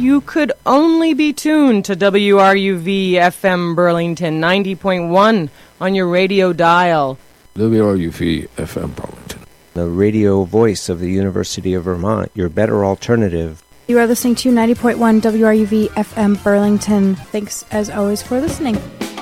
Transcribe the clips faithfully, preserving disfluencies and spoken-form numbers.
you could only be tuned to W R U V F M Burlington ninety point one on your radio dial. W R U V F M Burlington, the radio voice of the University of Vermont, your better alternative. You are listening to ninety point one W R U V F M Burlington. Thanks, as always, for listening.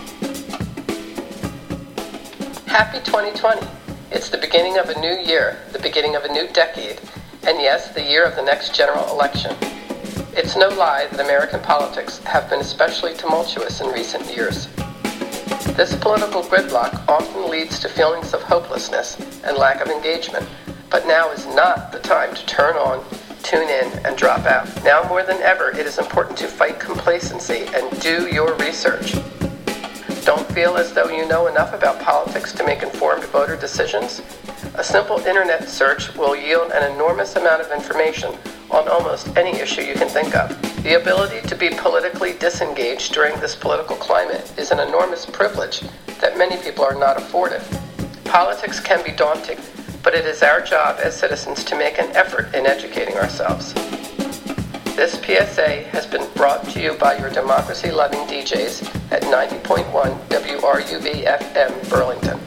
Happy twenty twenty. It's the beginning of a new year, the beginning of a new decade, and yes, the year of the next general election. It's no lie that American politics have been especially tumultuous in recent years. This political gridlock often leads to feelings of hopelessness and lack of engagement, but now is not the time to turn on, tune in, and drop out. Now more than ever, it is important to fight complacency and do your research. Don't feel as though you know enough about politics to make informed voter decisions? A simple internet search will yield an enormous amount of information on almost any issue you can think of. The ability to be politically disengaged during this political climate is an enormous privilege that many people are not afforded. Politics can be daunting, but it is our job as citizens to make an effort in educating ourselves. This P S A has been brought to you by your democracy-loving D Js at ninety point one W R U V F M Burlington.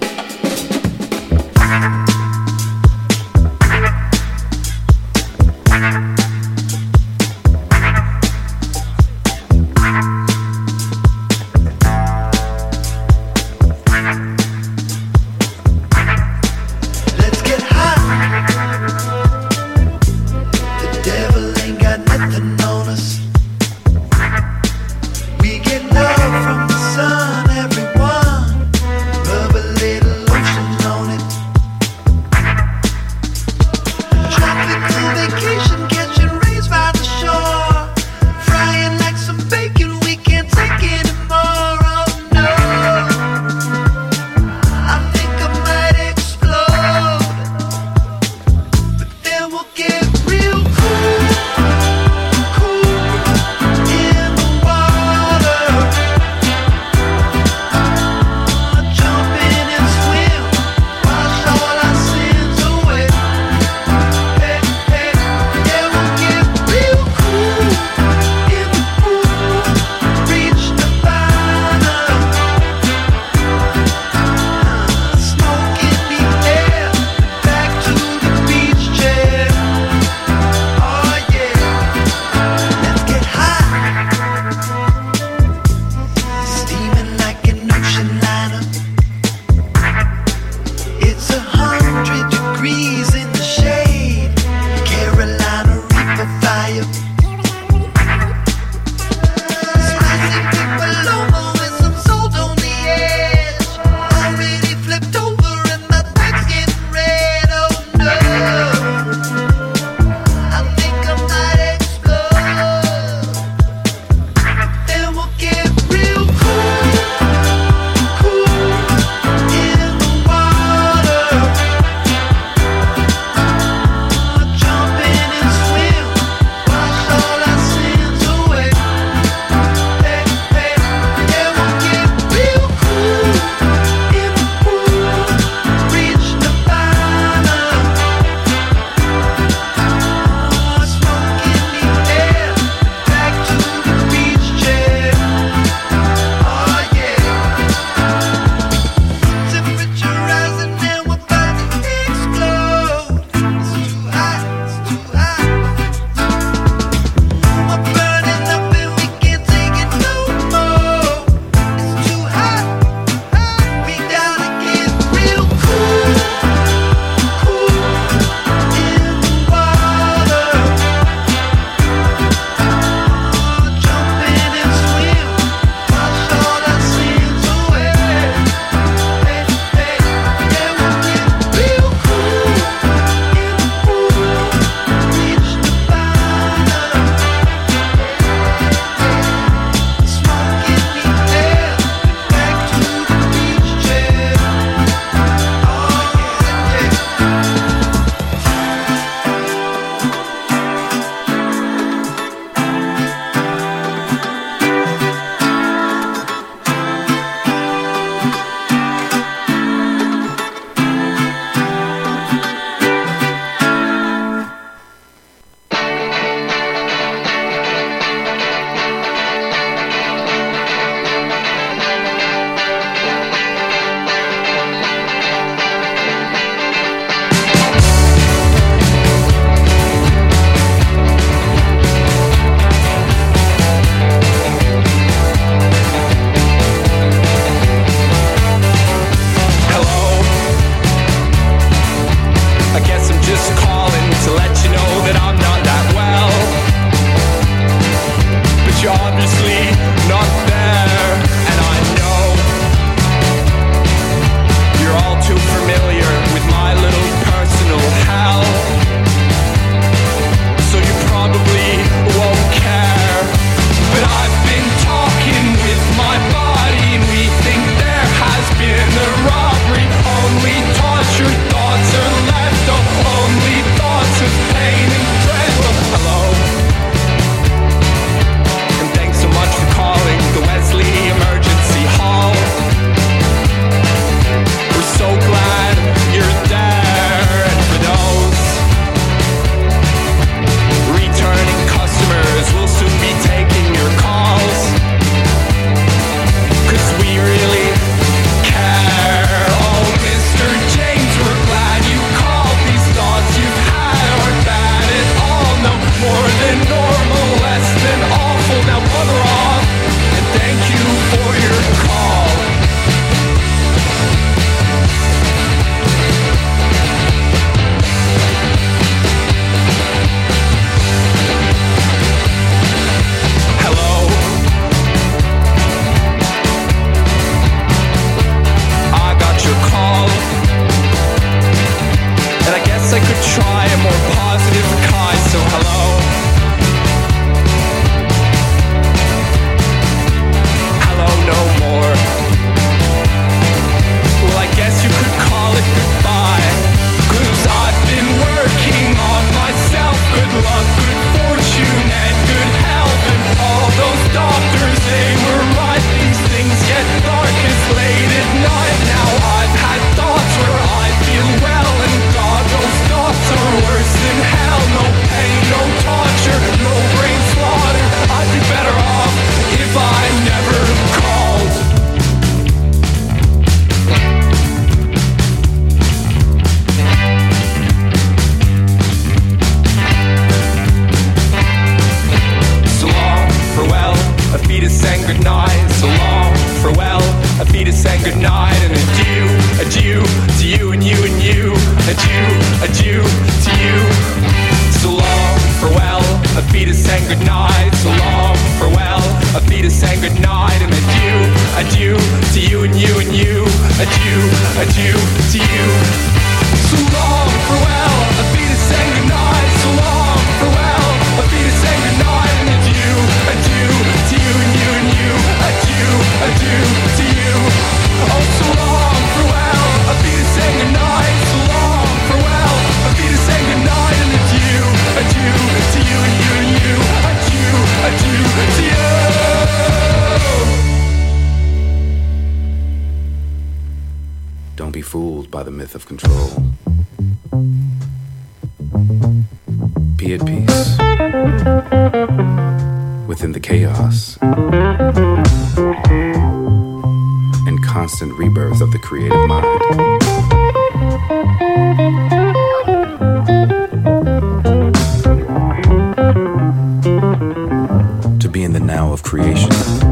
Real cool. night, so long, farewell. Auf Wiedersehen, good night, and adieu, adieu to you and you and you. Adieu, adieu to you. So long, farewell. Auf Wiedersehen, good night, so long, farewell. Auf Wiedersehen, good night, and adieu, adieu to you and you and you. Adieu, adieu to you. Oh, so long, farewell. Auf Wiedersehen, good night, so long, farewell. Auf Wiedersehen, good night, and adieu, adieu to you and you and you. Adieu, adieu to you. Don't be fooled by the myth of control. Be at peace within the chaos and constant rebirth of the creative mind. To be in the now of creation.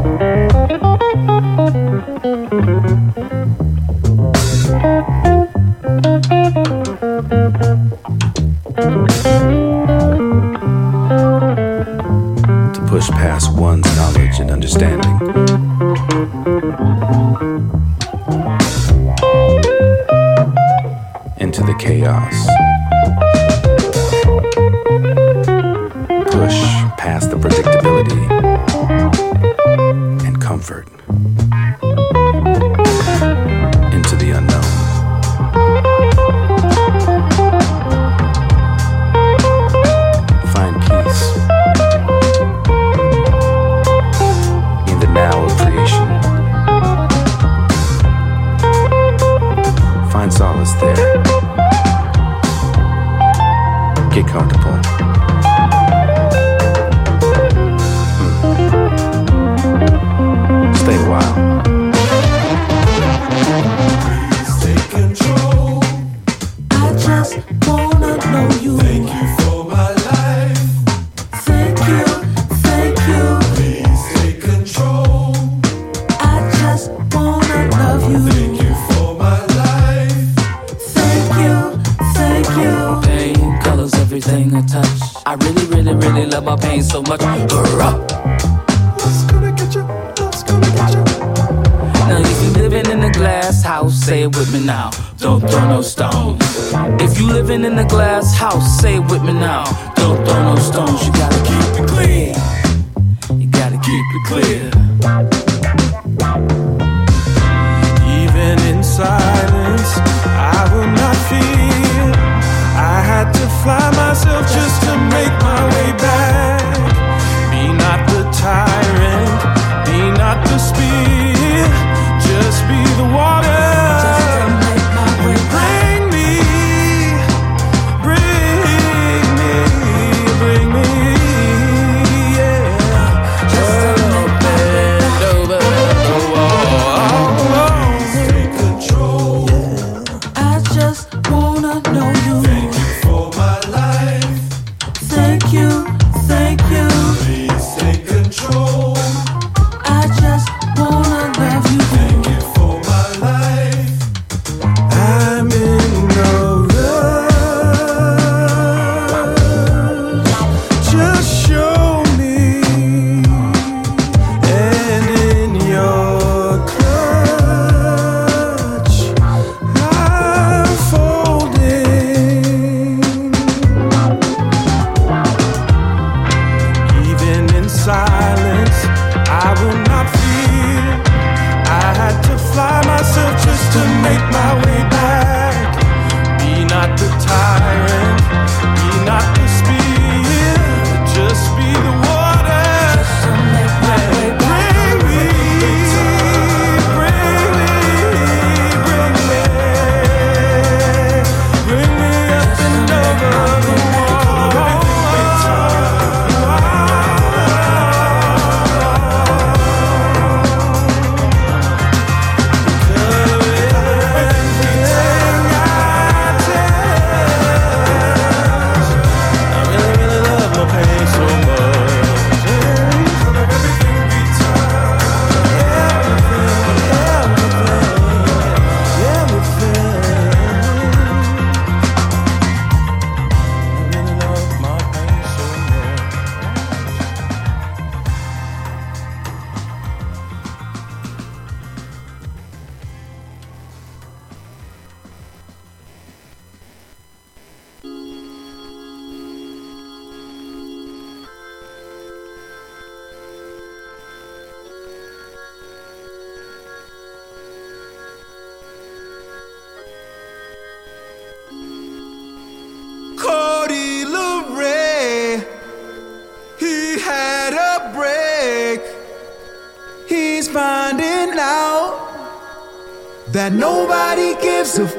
To push past one's knowledge and understanding. Into the chaos. Push past the predictability and comfort. Into the unknown. Find peace in the now of creation. Find solace there. Get comfortable. Mm. Stay a while. Please take control. I just wanna know you. Thank you for my life. Thank you, thank you. Please take control. I just wanna love you. Thank you for my life. Thank you, thank you. Pain colors everything I touch. I really, really, really love my pain so much. Hurrah! Love's gonna get you. Love's gonna get you. Now if you living in a glass house, say it with me now. Don't throw no stones. If you living in a glass house, say it with me now. Don't throw no stones. You gotta keep it clean. You gotta keep it clear. Even in silence, I will not fear. I had to fly myself just to make my way back. Be not the tyrant, be not the spear. Just be the water. Bring me, bring me, bring me, yeah. Just to make my way back. Over the wall. Take control. I just wanna know you. Thank you for my life. Thank you, thank you. Please take control. I just wanna love you. Thank you for my life. I'm in no rush. Just show me, and in your clutch, I'm folding. Even in silence, I will not fear. I had to fly myself just to make my way back. Be not the tyrant, be not the spear. Just be the water. Bring me, bring me, bring me, bring me up and over the wall. had a break. He's finding out that nobody gives a f-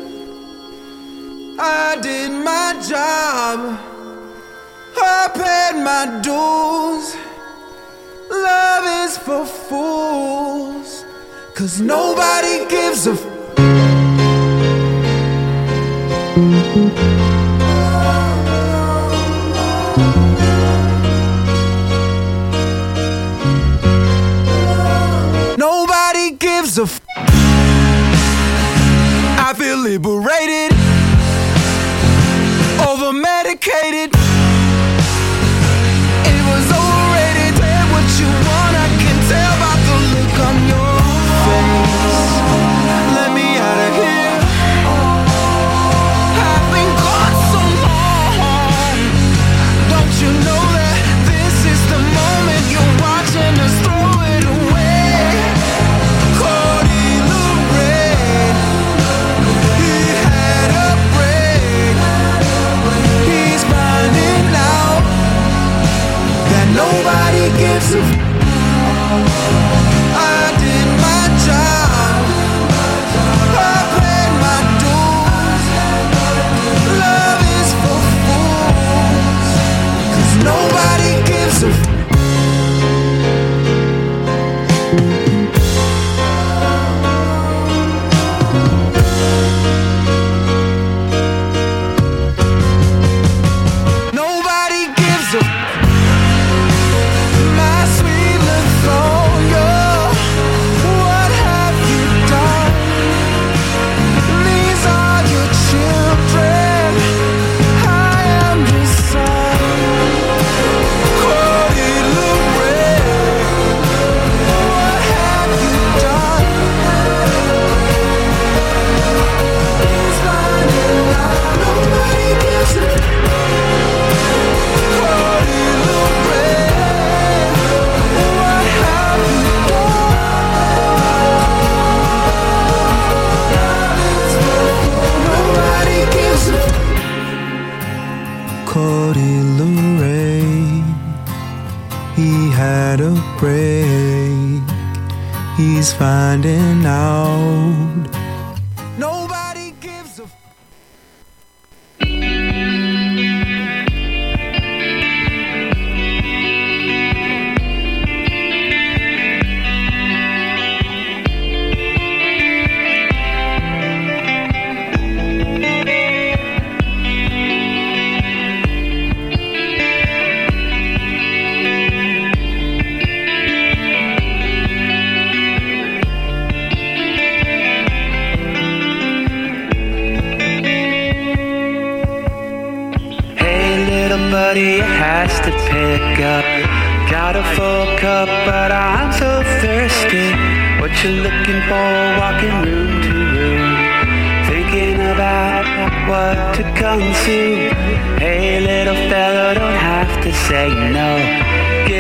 I did my job, I paid my dues. Love is for fools, 'cause nobody gives a f- Nobody gives a f- I feel liberated, over medicated. It was overrated. Tell what you want, I can tell by the look on your face. Let me out of here. I've been gone so long. Don't you know that this is the moment you're watching us throw it away? Cody Lorraine, he had a break. He's finding out that nobody gives a f- I did my job, I paid my dues. Love is for fools, 'cause nobody gives a f- Nobody gives a f- My sweet Lithonia, what have you done? These are your children, I am your son. Cody Lorraine, what have you done? He's finding out nobody gives a f- Cody Lorraine, what have you done? Nobody gives a f- Cody Lorraine, he had a break. He's finding out nobody gives a f- Hey little buddy, it has to pick up. Got a full cup, but I'm so thirsty. What you looking for, walking room to room, thinking about what to consume. Hey little fella, don't have to say no.